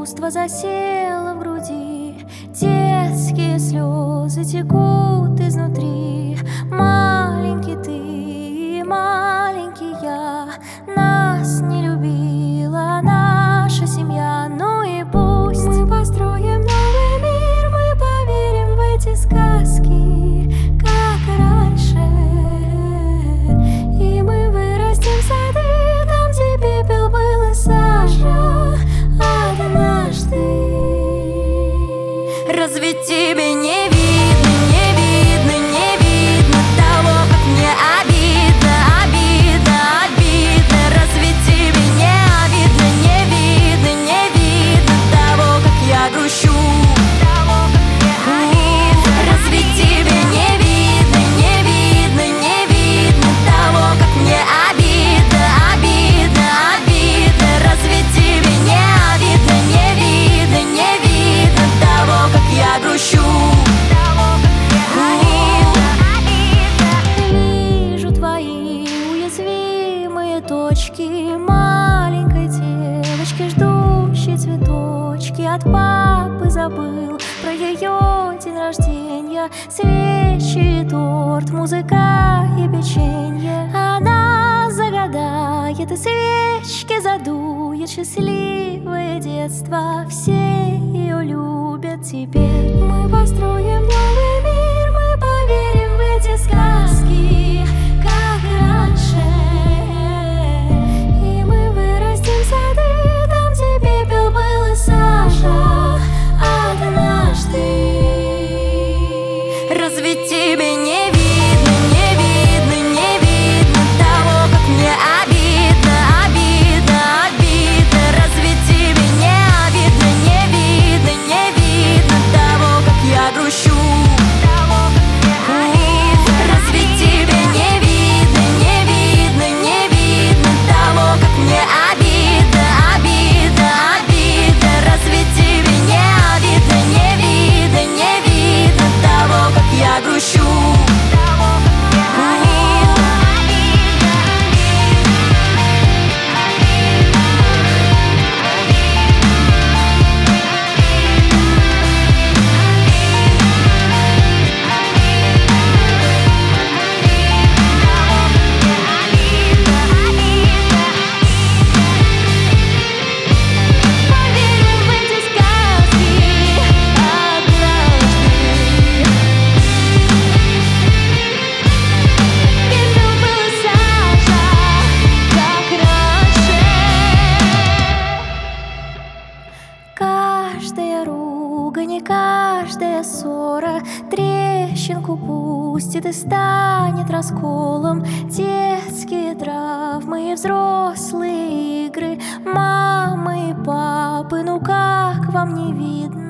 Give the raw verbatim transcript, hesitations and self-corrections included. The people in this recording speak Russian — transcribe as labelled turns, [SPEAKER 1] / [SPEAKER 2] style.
[SPEAKER 1] чувство засело в груди, детские слезы текут изнутри. Маленький ты, маленький я, нас не любила наша семья. Ну и пусть мы построим новый мир, мы поверим в эти сказки, как раньше. И мы вырастим сады там, где пепел был и сажа однажды. Разве тебе не видно, не видно, не видно того, как мне обидно, обидно, обидно? Разве тебе не обидно, не видно, не видно того, как я грущу? Разве тебе не видно, не видно, не видно того, как мне обидно, обидно, обидно? Разве тебе не обидно, не видно, не видно того, как я грущу? Вижу твои уязвимые точки маленькой девочки, ждущей цветочки. От папы забыл про ее день рождения. Свечи, торт, музыка и печенье. Она загадает и свечки задует. Счастливое детство, все ее любят теперь. Мы построим новый мир, мы поверим в эти сказки, как раньше. И мы вырастим сады там, где пепел был и сажа однажды. Разве тебе не видно, не видно, не видно того, как мне обидно, обидно, обидно? Разве тебе не обидно, не видно, не видно того, как я грущу? Разве тебе не видно, не видно, не видно того, как мне обидно, обидно, обидно? Разве тебе не обидно, не видно, не видно того, как я грущу? Каждая ругань и каждая ссора трещинку пустит и станет расколом. Детские травмы и взрослые игры, мамы и папы, ну как вам не видно?